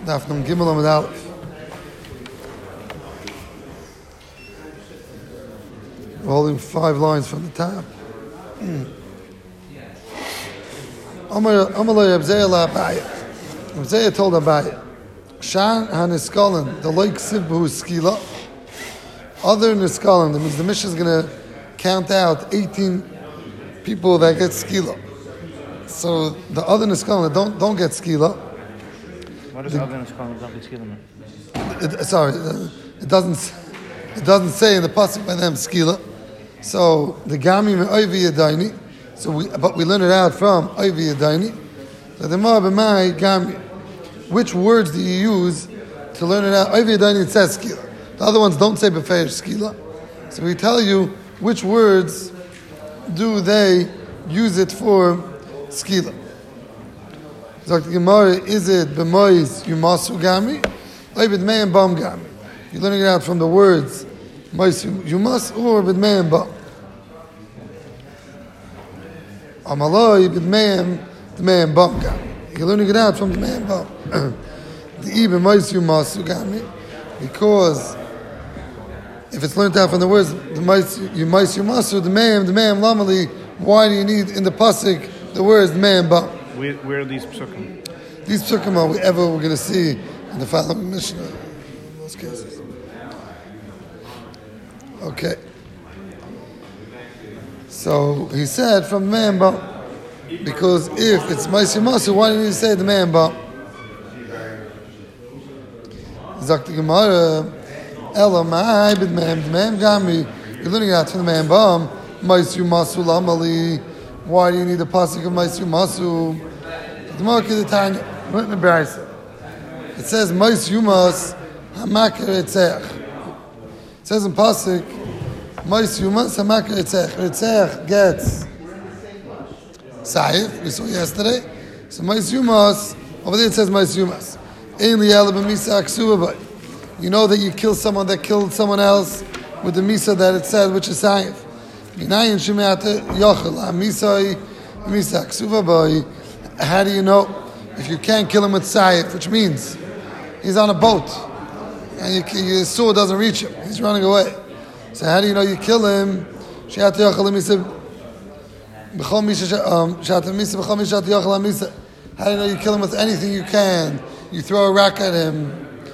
Daf Nun Gimel Amud Aleph. We're holding 5 lines from the top. Amalei Abzei la Abaya. Abzei told Abaya, Shan HaNiskalim, the Lake Sibbu Skila. Other Niskalim, that means the Mishnah is going to count out 18 people that get Skila. So the other Niskalim that don't get Skila. What does other Niskalim don't get Skila? Sorry, it doesn't say in the pasuk by them Skila. So the Gami Oivi Yadaini. But we learn it out from Oivi Yadaini. So the Ma b'mai Gami. Which words do you use to learn it out? Oivi Yadaini, it says Skila. The other ones don't say Befeir Skila. So we tell you which words do they use it for Skila. Zok the Gemara, is it b'mois yumasu Gami? Or b'dmei and bam Gami? You're learning it out from the words mois yumas or b'dmei and bam. Amaloi b'dmei and bam Gami. You're learning it out from b'dmei and bam. The ibn mois yumasu Gami, because if it's learned out from the words the mois yumasu, the meim lamali, why do you need in the pasuk the words b'dmei and bam? Where are these psukim? These psukim are we're going to see in the following Mishnah. In most cases. Okay. So he said from the Me'emba, because if it's Maisi Masu, why didn't he say the Me'emba? Zakti Gemara, Elamai bid Me'em Gami. You're learning out from the Me'emba. Maisi Masu Lamali. Why do you need a pasuk of Maisi Masu? It says Maisi Yumas Hamakar Etzech. It says in pasuk Maisi Yumas Hamakar Etzech. Etzech gets Saif. We saw yesterday. So Maisi Yumas over there it says Maisi Yumas. Ein liyala b'misa aksuva. You know that you killed someone that killed someone else with the misa that it said, which is Saif. Minayin shemiata yochel misai misa aksuva boy. How do you know if you can't kill him with Saif, which means he's on a boat and your sword doesn't reach him, he's running away. So how do you know you kill him? How do you know you kill him with anything you can? You throw a rock at him.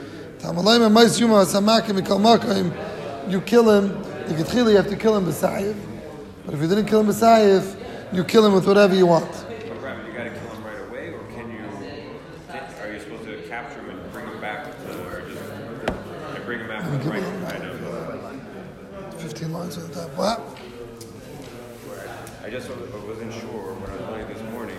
You kill him. You have to kill him with Saif. But if you didn't kill him with Saif, you kill him with whatever you want. Right. 15 lines at the top. What? I just wasn't sure when I was playing this morning.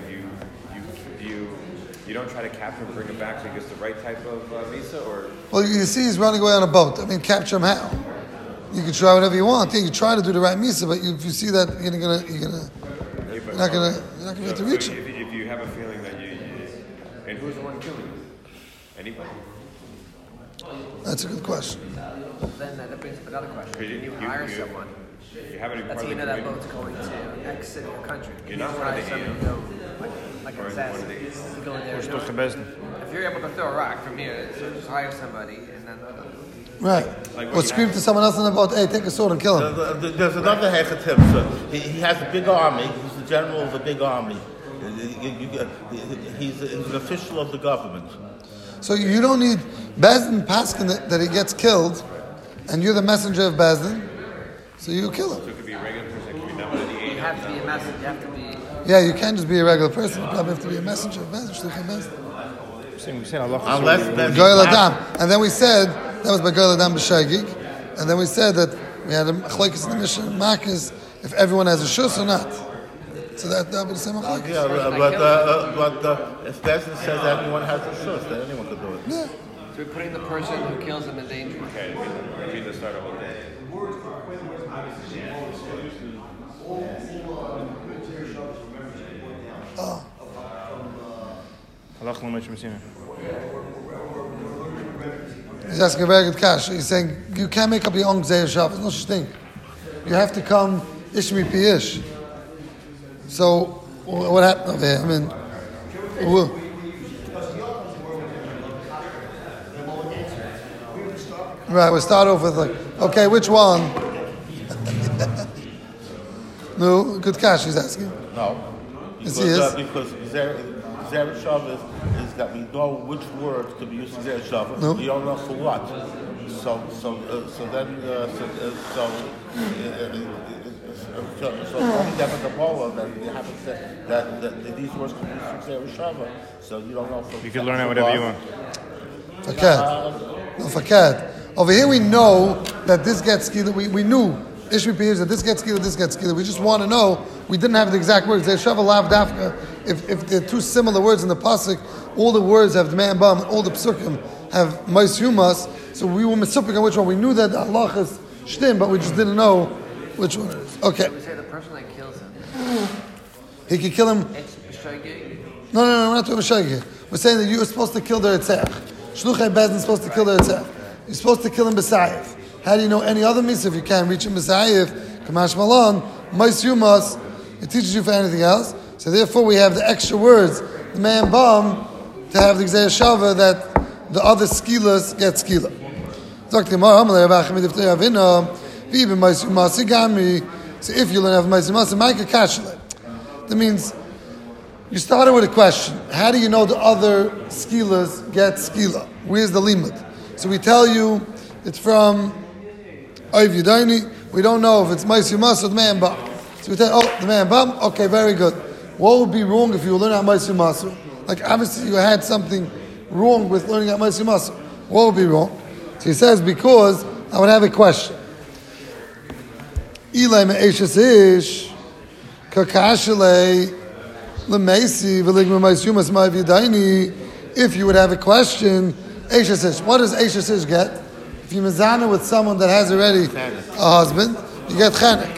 You don't try to capture him and bring him back so he gets the right type of misa, or? Well, you see, he's running away on a boat. I mean, capture him how? You can try whatever you want. You try to do the right misa, but if you see that you're not gonna be able to reach him. If you have a feeling that and who's the one killing you? Anybody? That's a good question. Then that brings up another question. When you hire someone, let's say you know that boat's going to X city or country. You're not hire someone to go, like an assassin, to go in there. If you're able to throw a rock from here, so just hire somebody and then. Right. Or scream to someone else on the boat, hey, take a sword and kill him. There's another Hechatim. He has a big army. He's the general of a big army. He's an official of the government. So you don't need Bezdin Paskin that he gets killed, and you're the messenger of Bezdin, so you kill him. So it could be a regular person, it could be not one of the 8. You have to be a messenger. You have to be. Yeah, you can't just be a regular person. You probably have to be a messenger of Bezdin. Unless Goyal Adam. And then we said that was by Goyal Adam b'Shagig, and then we said that we had a chlokes in the Mishnah Makis if everyone has a shus or not. So that would be the same chlokes. Yeah, but if Bezdin says anyone has a shus, then anyone could do it. Yeah. So we're putting the person who kills him in danger. Okay, we need to start over. Oh. He's asking a very good question. He's saying you can't make up your own Gzeir Shabbos. No such thing. You have to come Ishmi Piyish. So what happened over here? I mean, Right, we'll start off with like, okay, which one? No, good cash he's asking. No. Yes, he is. Because Zera Shabbos is that we know which words to be used in Zera Shabbos. No. We don't know for what. So only that with the Bola that you have to say that these words can be used in Zera Shabbos. So you don't know for. You can learn it whatever you want. Fakad. No, fakad. Over here we know that this gets skila. We knew Ishmi Piyers that this gets skila, this gets skila. We just want to know. We didn't have the exact words. They shava lav dafka. If they're two similar words in the pasuk, all the words have dman bam, and all the psukim have mais yumas. So we were misupik on which one. We knew that Allah is shtim, but we just didn't know which one it is. Okay. We say the person that kills him. He could kill him. It's b'shogeg. No, we're not doing a here. We're saying that you are supposed to kill the Ritzach. Shluchai Bezdin is supposed to kill the Ritzach. You're supposed to kill him b'sayif. How do you know any other mitzvah if you can't reach him b'sayif? Kamash Malon, Mais Yumas, it teaches you for anything else. So therefore we have the extra words, the man bum, to have the Gzei Shava that the other skilas get skila. So if you learn have Mais Yumas, Micah Kashle. That means you started with a question. How do you know the other skilas get skila? Where's the limit? So we tell you it's from Oiv Yudaini. We don't know if it's Mais Yumas or the man bum. So we tell the man bum, okay, very good. What would be wrong if you learn out Mais Yumas? Like obviously you had something wrong with learning out Mais Yumas. What would be wrong? So he says, because I would have a question. Ilay me'eshes ish, kakashalei, lemesi, v'ligma Mais Yumas ma'av Yudaini. If you would have a question, eshes ish. What does eshes ish get? If you mezana with someone that has already a husband, you get chenek.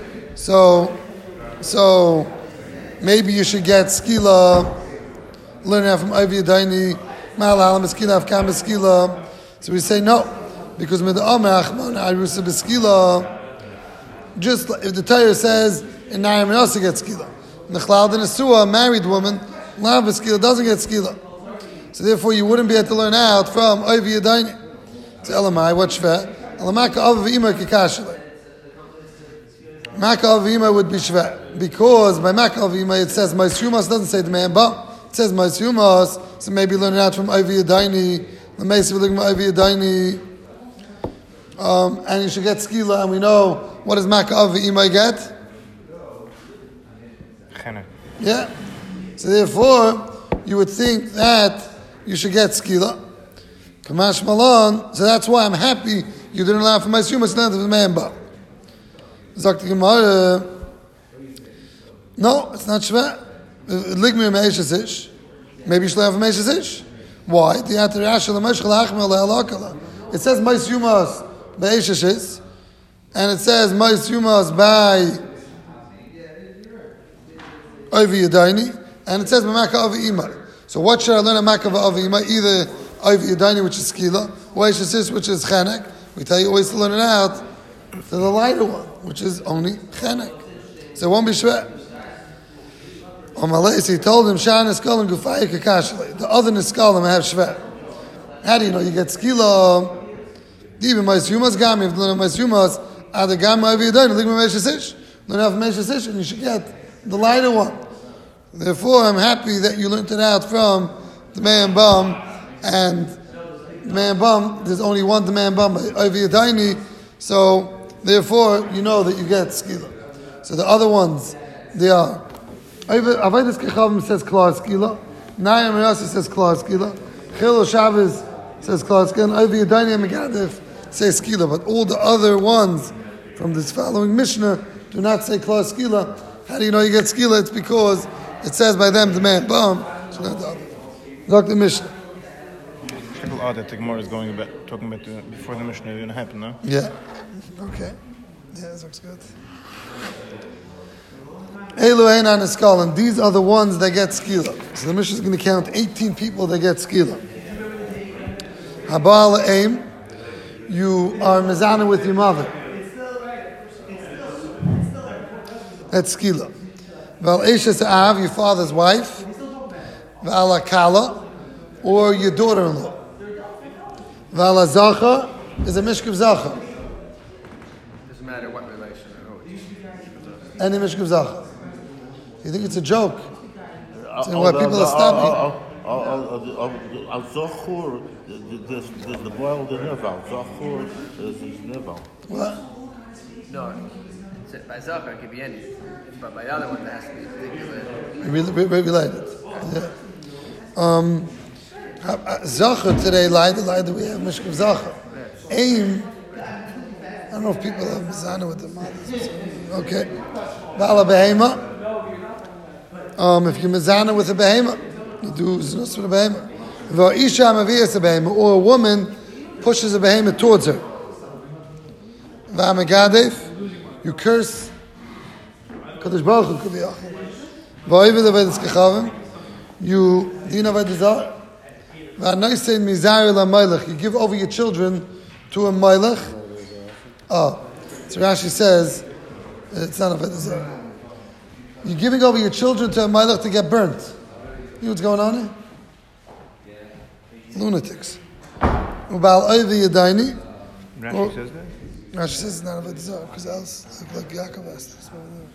So maybe you should get skila, learning out from Ivy Daini, Malalam skila, Afkam skila. So we say no, because with the Amar Achman Arusa beskila, just if the Torah says in Naim also gets skila. Nechlal den Asua, a married woman, Lav skila doesn't get skila. So therefore you wouldn't be able to learn out from Ivy Daini. So Elamai, what shvet? Elamaka Av V'ima Kikashale. Maka Av V'ima would be shvet. Because by Maka Av V'ima it says Mais Yumas, doesn't say the man but it says Mais Yumas, so maybe learn out from Ivy Daini, the Mesa V'ligma Ivy Daini, and you should get skila, and we know what does Maka Av V'ima get? Chenek. Yeah. So therefore, you would think that you should get skila. Kamash Malon, so that's why I'm happy you didn't allow for my sumas instead of the man ba. Zakti Gemara, no, it's not shva. Ligmir me'eshes ish. Maybe you should have a me'eshes ish. Why? It says mais yumas be'eshes ish, and it says mais yumas by Ovi Yadaini, and it says Mamaka Avi Imar. So what should I learn at Maka Avi Imar? Either Ovi Yadaini, which is skila, or eshes ish, which is chenek. We tell you always to learn it out to the lighter one, which is only chenek. So it won't be shvet. He told him, Shan Niskalim Gufaya Kakashale. The other Niskalim have shvet. How do you know? You get skila. Even Mais Yumas Gami, if you learn Mais Yumas, Ada Gami Avi Yadaini, Ligma Meshes Ish. Learn out Meshes Ish, and you should get the lighter one. Therefore, I'm happy that you learned it out from the man bum, and the man bum, there's only one the man bum, Ivy Daini, so therefore you know that you get skila. So the other ones, they are Avaydis Kechavim says Klar skila, Nayam Rasi says Klar skila, Chilo Shabbos says Klar skila, and Ivy Daini and Megadif say skila, but all the other ones from this following Mishnah do not say Klar skila. How do you know you get skila? It's because it says by them the man bum, so not the other. Dr. Mishnah. People odd that the Gemara is talking about before the Mishnah didn't happen, no? Yeah. Okay. Yeah, that looks good. Elu Einan Iskal, and these are the ones that get skila. So the Mishnah is going to count 18 people that get skila. Habal Aim, you are mezana with your mother. That's skila. Val Eshes Av, your father's wife. Val Akala, or your daughter-in-law. Val Azacha, is a mishkav zacha. Doesn't matter what relation or who. Any mishkav zacha. You think it's a joke? So what people are stopping? Al-Zochur, there's the boil the nivel. Al-Zochur is nivel. What? No. By Zachar, it could be any. But by the other one, that has to be Related. particular. Yeah. Zachar today, lied that we have mishkav zacha. Aim. I don't know if people have mizana with the mothers. Okay. Bala behema. If you mizana with a behema, you do znus with a behema. V'isha maviyas a behema, or a woman pushes a behema towards her. V'amagadef, you curse. Kadosh Baruch Hu kaviyachol. V'oivid avedis kechavim, you din avedizah. V'anoisein mizayir la-mailach, you give over your children to a mailach. Oh, so Rashi says, it's not avedizah. You're giving over your children to a mailach to get burnt. You know what's going on here? Lunatics. Ubal oivi yadayni. Rashi says that? Rashi says it's not avedizah, because else, like Yaakov asked us.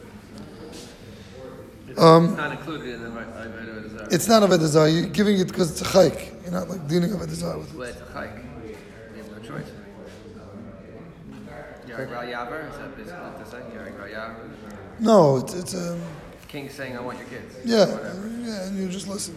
It's not included in the Avedizah. It's not avedizah. You're giving it because it's a chayk. You're not like dealing avedizah with it. Well, it's a chayk. You have no choice. Yarek Ral Yaver, is that basically what they're saying? Yarek Ral Yaver? No, it's a... King saying, I want your kids. Yeah, Whatever. yeah, and you just listen.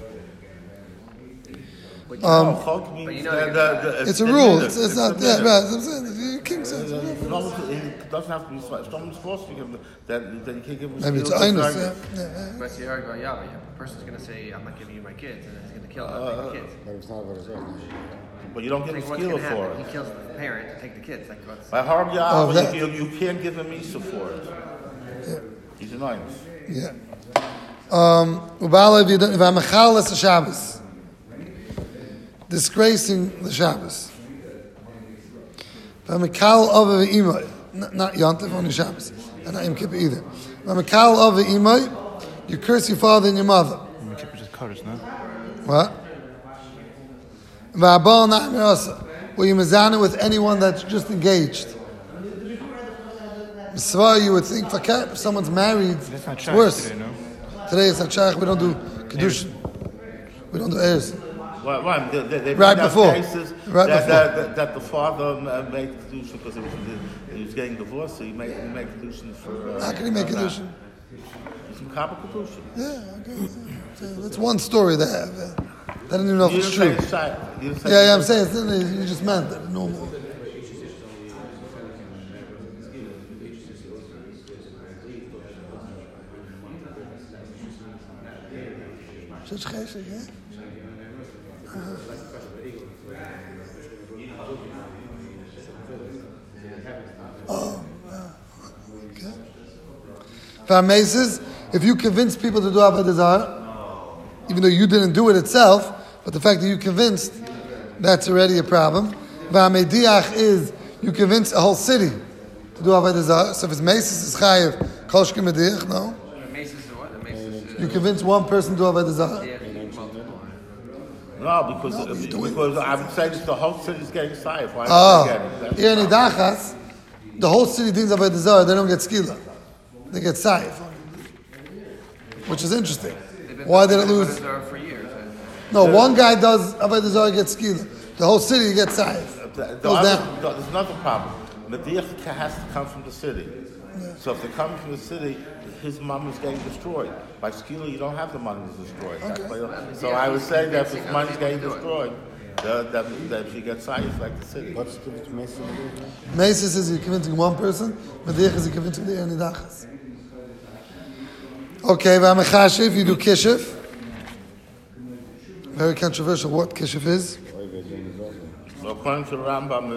But Chok but means you know that It's a rule. It's not... Yeah, right. I'm saying, the king says... It doesn't have to be if someone's forced to give them, then you can't give them. Maybe it's einus, yeah. But it's Yarek Ral Yaver. A person's going to say, I'm not giving you my kids, and then he's going to kill them, take the kids. But it's not what it's on. But you don't give Think them what's skill going to for happen? it. He kills the parent to take the kids. Like what's... By Harb Oh, that- you can't give them Isa for it. He's an einus. Yeah. Ubala v'amachal es Shabbos. Disgracing the Shabbos. V'amachal of v'imay. Not Yontif, only Shabbos. And not Yom Kippur either. V'amachal of v'imay. You curse your father and your mother. Yom Kippur just curse, no? What? V'abal na'amir asa. Where you mizana with anyone that's just engaged. Misvah, you would think, if someone's married, That's not it's shaykh worse. today, no? Today it's not shaykh, we don't do kedushin. We don't do heirs. Right, they Right have before. cases Right that the father made kedushin because he was getting divorced, so he made kedushin for. How can he make kedushin? Some kappa kedushin. Yeah, okay. So that's one story they have. I don't even know if You it's didn't true. say shy. You didn't say Yeah, I'm saying you just meant that normal. Such geestig, hè? Oh, okay. V'amezes, if you convince people to do Avodah Zarah, even though you didn't do it itself, but the fact that you convinced, that's already a problem. V'amediach is you convince a whole city to do Avodah Zarah. So if it's meses, it's chayev kol shkem mediach. No, The maces is what? The maces is... you convince one person to do Avodah Zarah. Yeah, multiple. No, because I would say that the whole city is getting safe. Why am I getting that? Here in Idachas, the whole city deans Avodah Zarah. They don't get skila, they get saif, which is interesting. Why did it lose? For years. No, one guy does Avodah Zarah gets skila. The whole city gets saif. There's Goes down. another problem. Mediach has to come from the city. So if they come from the city, his mom is getting destroyed. By skila, you don't have the money to destroy it. Okay. So I would say that if his money is getting destroyed, that she gets safe like the city. What's the difference between Mason and Mason? Mesis is you're convincing one person, Mediach is you're convincing the Nidachas. Okay, V'amechashiv, you do Kishiv. Very controversial what Kishiv is. So according to the Rambam,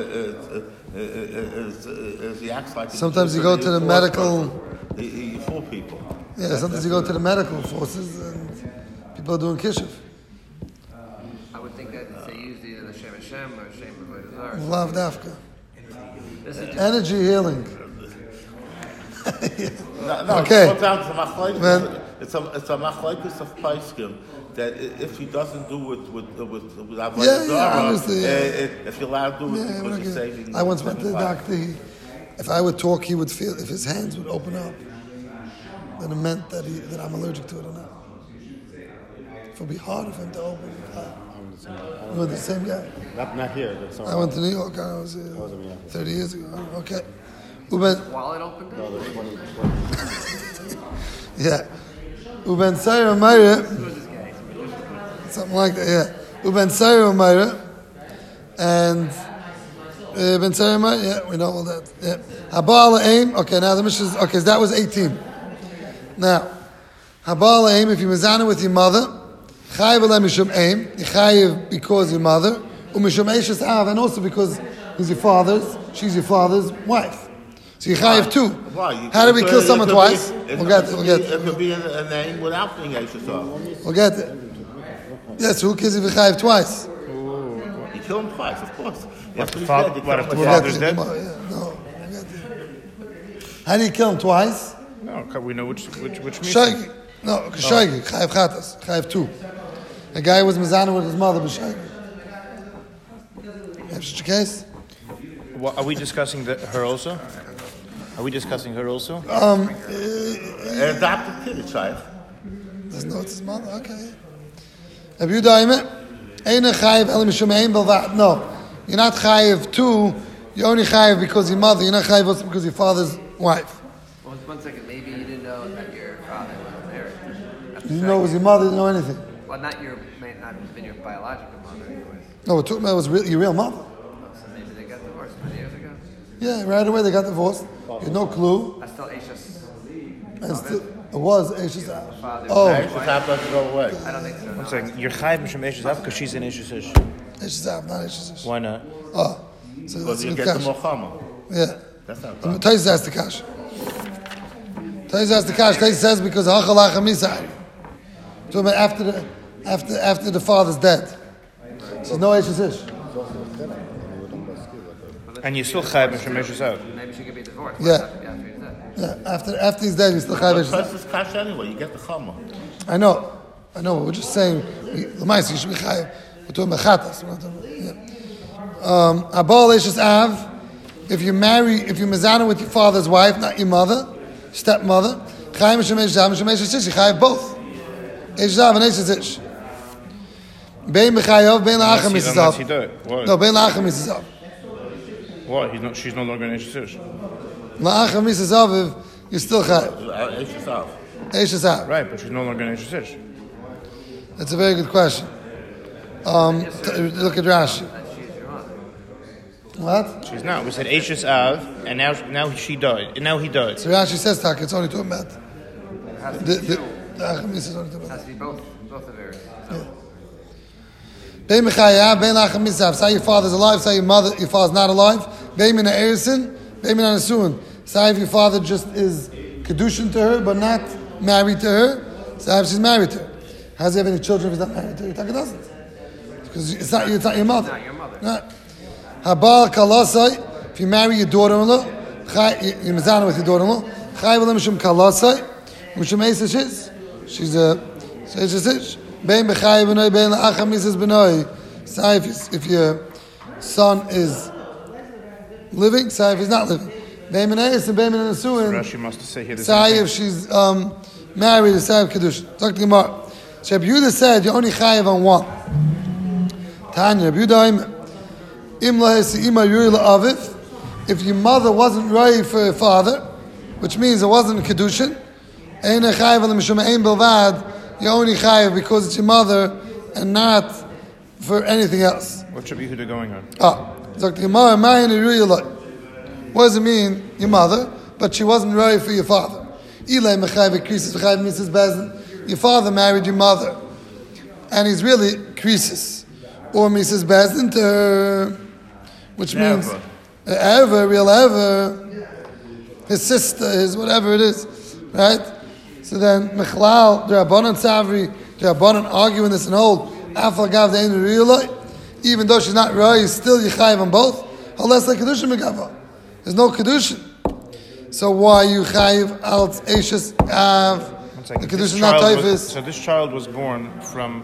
he acts like Sometimes you go to the medical... He fool people. Yeah, sometimes you go to the medical forces and people are doing Kishiv. I would think that they use either the Shem Hashem or Shem Avodah Zarah. Lav Dafka. This is just... Energy healing. No, Okay. Go down to Machlokes. It's a machlokes of Paiskim that if he doesn't do it with Avodah Yeah, Zarah, obviously, if you're allowed to do it because you're saving. I once went to the doctor. If I would talk, he would feel if his hands would open up. Then it meant that I'm allergic to it or not. It would be harder for him to open. We're the same guy. Not here. But I went to New York. I was 30 years ago. Okay. Uben. Wallet opened? No, there's 20. Yeah. Uben Sayra Mayra. Something like that. Yeah. Uben Sayra Mayra. And Ben Sayra Mayra. Yeah, we know all that. Yeah. Habal Aim. Okay, now the mission is okay. So that was 18. Now, Habal Aim. If you mizana with your mother. Chayiv alem mishum aim, chayiv because your mother, umishum eishes av, and also because he's your father's, she's your father's wife. So you chayiv too. How do we kill someone twice? We'll get it. It could be a name without being eishes av. We'll get it. Yes, who kills if you chayiv twice? You kill him twice, of course. What if the father's dead? No, we'll get it. How do you kill him twice? No, we know which means. Shaygig. No, shaygig. Chayiv chatas. Chayiv two. A guy was mizana with his mother, but shaygig. You have such a case? Are we discussing her also? Are we discussing her also? Adopted kid, it's right. Doesn't know it's his mother. Okay. Have you done it? Eine chayiv el mishum ein belvat. No, you're not chayiv too. You're only chayiv because your mother. You're not chayiv also because your father's wife. Well, 1 second. Maybe you didn't know that your father was married. You didn't know it was your mother. You didn't know anything. Well, may not have been your biological mother, anyways. No, we're talking about it was your real mother. Oh, so maybe they got divorced many years ago. Yeah, right away they got divorced. You had no clue. That's still Aisha's. And still, it was Aisha's out. Father. Oh, Eishes av doesn't go away. I don't think so. I'm saying you're chayiv mishum eishes av because she's an eishes ish. Aisha's out, not Aisha's ish. Why not? Oh, so Because that's a you good get the kasha. mochama. Yeah. That's not a problem. Taisa asked the kasha. Taisa asked the kasha. Taisa says because hachalach misai. So after the father's dead, so no Aisha's ish. And you still chayiv mishum eishes av. Maybe she could be divorced. Yeah. After he's dead. Yeah, after he's dead, you still have But Aisha's. it's cash anyway, you get the chama. I know. We're just saying, L'maisa, you should be chayiv. We're talking about chatas. Abal Eishes Av, if you're mezana with your father's wife, not your mother, stepmother, chayiv Mishum Eishes Av, Mishum Eishes Ish, you chayiv both. Eishes Av and Eishes Ish. Bein b'chayav, bein la'acham Mrs. Av. No, bein la'acham Mrs. Av. What? She's no longer an eishes ish. La'acham Mrs. Av, you're still chayiv. Eishes av. Eishes Av. Right, but she's no longer an eishes ish. That's a very good question. Look at Rashi. She's your mother. What? She's not. We said eishes av, and now she died, and now he died. So Rashi says, Taka, it's only talking about It has to be the Acham is only talking It about has to be both of theirs. Bein Mechaya, Bein Lacham Misav. Say your father's alive, say your father's not alive. Bein Min Ha'erisin, Bein Min Ha'nesuin. Say if your father just is kedushin to her, but not married to her. Say if she's married to her. How does he have any children if he's not married to her? Taka doesn't. Because it's not your mother. Not your mother. Right. Habal Kalasai, if you marry your daughter-in-law, you're mezana with your daughter-in-law, Chai V'lem Mishum Kalasai, Mishum Eishes is, she's a Eishes is. Bein b'chai b'noi, bein la'acham Mrs. b'noi. Say if your son is living, say if he's not living. Bein b'neis and bein b'nesuin. Rashi must say here. Say if she's married, say if kedushin. Talk to Gemara. So Rabbi Yehuda said you only chayiv on one. Tanya, Rabbi Yehuda, if your mother wasn't ready for her father, which means it wasn't kedushin, you're only chayiv because it's your mother and not for anything else. What's Rabbi Yehuda going on? What does it mean, your mother, but she wasn't ready for your father? Your father married your mother, and he's really krisis, or Mrs. Bezdin to her, which means ever, his sister, his whatever it is, right? So then, Mechlal, the Rabbanan Savri, the Rabbanan arguing this and hold, Afagav the real, even though she's not right, still Yechayiv on both. Unless like Kedushin Megava. There's no Kedushin. So why you Chayiv al Eishes Av? like the this kedusha is not child taifis. so this child was born from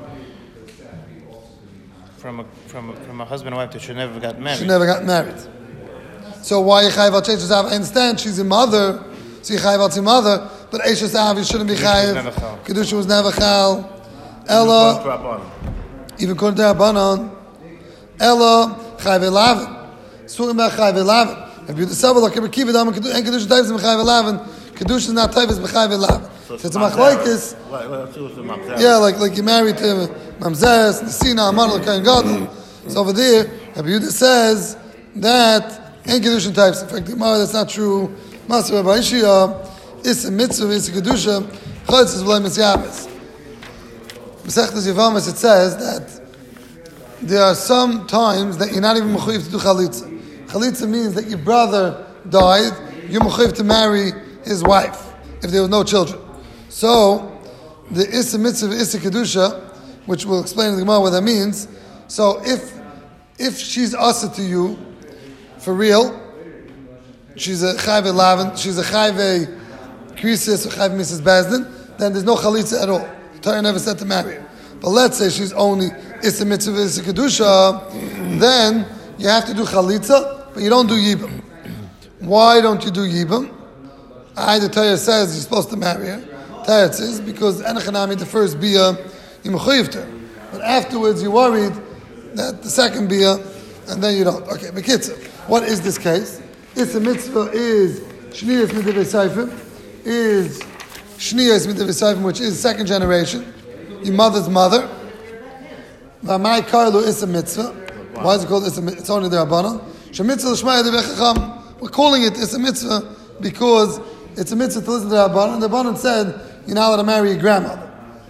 a husband and wife that she never got married. She never got married. So why you chayiv al Eishes Av? I understand she's a mother, so you chayiv al mother, but Eishes Av you shouldn't be chayiv. Kedusha was never chal. Ella, even according to Rabbanon, Ella chayiv elaven. It's talking about chayiv elaven. If you decide like a kiva dam and kedusha taifis b'chayiv elaven, kedusha is not taifis b'chayiv elaven. So it's a machlokes. Yeah, like you're married to Mamzes, Nesina, Aman, Kain Gadol. So over there, Rabbi Yehuda says that in kedusha types. In fact, the Gemara, that's not true. Master Rabbi Ishia, it's a mitzvah, it's a kedusha. Chalitz is v'lei mitzvahs. Masechtas Yevamos, it says that there are some times that you're not even mechuyev to do chalitza. Chalitza means that your brother died, you're mechuyev to marry his wife if there were no children. So the Issa Mitzvah, Issa Kedusha, which we'll explain in the Gemara what that means. So if she's asa to you, for real, she's a chayve lavin, she's a chayve krisis or chayve Mrs. Bezdin, then there's no chalitza at all. The Torah never said to marry her. But let's say she's only Issa Mitzvah, Issa Kedusha, then you have to do chalitza, but you don't do yibam. Why don't you do yibam? The Torah says you're supposed to marry her. Teretz is because Enochanami, the first bia, you mechuyev to her. But afterwards you're worried that the second bia, and then you don't. Okay, Bekitzer. What is this case? It's a mitzvah is Shniyas Midivei Seifim, is Shniyas Midivei Seifim, which is second generation, your mother's mother. V'amai Karlu is a mitzvah. Why is it called Issa Mitzvah? It's only the Rabbanon. Shemitzvah L'shmaya Devei Chacham. We're calling it Issa Mitzvah because it's a mitzvah to listen to the Rabbanon. The Rabbanon said you're not allowed to marry your grandmother.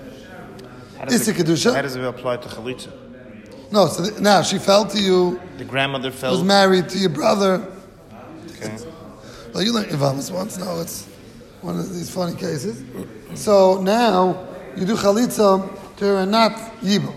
Issa Kedusha. How does it apply to chalitza? No, so now she fell to you. The grandmother fell. Was married to your brother. Okay. Well, you learned Yavamas once. No, it's one of these funny cases. So now you do chalitza to her and not yibum.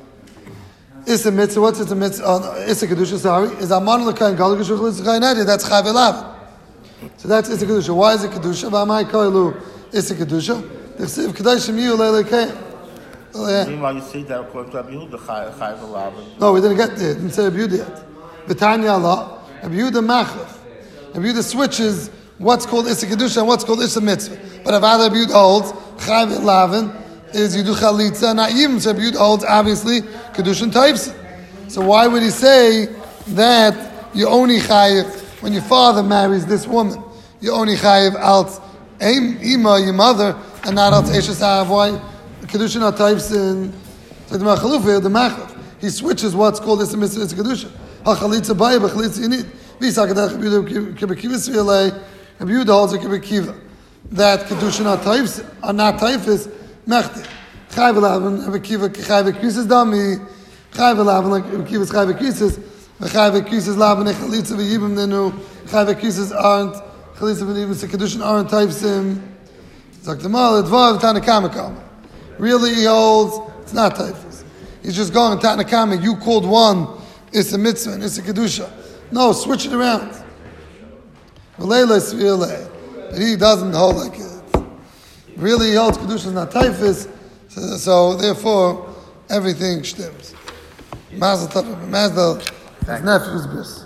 Issa mitzvah. What's it a mitzvah? Issa Kedusha. Sorry, is Aman l'kain Gadol Kedusha chalitza chaynedi. That's chayv elaven. So that's Issa Kedusha. Why is it Kedusha? V'amai koilu Issa Kedusha. D'chsiv Kedashim Yu Leilei. Meanwhile, you see that according to Rabbi Yehuda, Chayiv Elaven. No, we didn't get there. It didn't say Rabbi Yehuda yet. V'tanya Allah. Rabbi Yehuda machlef. Rabbi Yehuda switches what's called Issa Kedusha and what's called Issa Mitzvah. But if Rabbi Yehuda holds Chayiv Elaven is you do Chalitza, not even. So Rabbi Yehuda holds obviously Kedusha and Taifsa. So why would he say that you only Chayiv when your father marries this woman? You only Chayiv out Ima, your mother, and not out Eishes Av. Why? Kedusha not types in the Machlef. He switches what's called Issa Mitzvah, Issa Kedusha. Ha-chalitza baya, b'chalitza you need. V'yisakadach Rabbi Yehuda Svilei. Rabbi Yehuda holds a Kiva. That Kedusha not types are not typhus, mechti. Chayv elaven, Rabbi Kiva, chayv krisis dami. Chayv elaven, like Rabbi Kiva's chayv krisis. V'chayv krisis laven, chalitza v'yibim nenu. Chayv krisis aren't, chalitza v'yibim, so Kedusha aren't types in. Zaktamal, Edvav, Tanakama. Really, he holds it's not typhus. He's just going Tanakama. You called one it's a mitzvah and it's a kedusha. No, switch it around. But he doesn't hold like it. Really, he holds kedusha is not typhus. So therefore, everything stems. Mazel tov, Mazel, his nephew's bris.